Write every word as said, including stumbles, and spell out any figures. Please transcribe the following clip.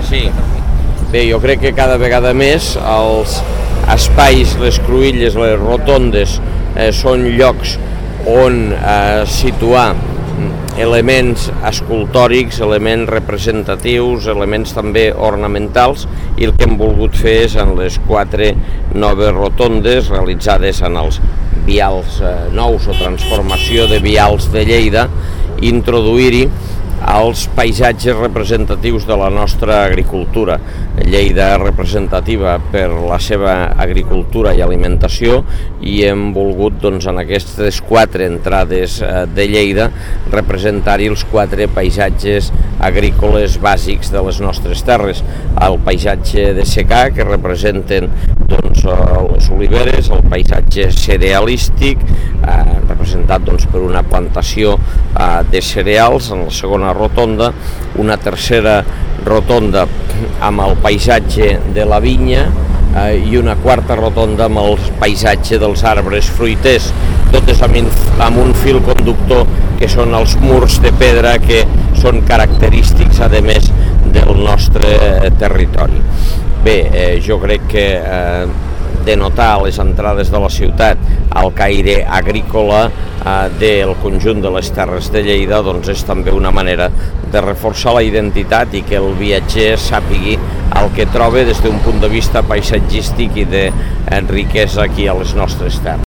Sí. Bé, jo crec que cada vegada més els espais, les cruïlles, les rotondes, eh, són llocs on eh, situar elements escultòrics, elements representatius, elements també ornamentals, i el que hem volgut fer és en les quatre noves rotondes realitzades en els vials eh, nous o transformació de vials de Lleida, introduir-hi els paisatges representatius de la nostra agricultura. Lleida és representativa per la seva agricultura i alimentació, i hem volgut doncs, en aquestes quatre entrades de Lleida representar-hi els quatre paisatges agrícoles bàsics de les nostres terres. El paisatge de secà, que representen doncs, les oliveres, el paisatge cerealístic, eh, representat doncs, per una plantació eh, de cereals en la segona rotonda, una tercera rotonda amb el paisatge de la vinya eh, i una quarta rotonda amb el paisatge dels arbres fruiters, totes amb, amb un fil conductor que són els murs de pedra que són característics, a més, del nostre territori. Bé, eh, jo crec que eh, denotar a les entrades de la ciutat el caire agrícola eh, del conjunt de les terres de Lleida doncs és també una manera de reforçar la identitat i que el viatger sàpigui el que troba des d'un punt de vista paisatgístic i de riquesa aquí a les nostres terres.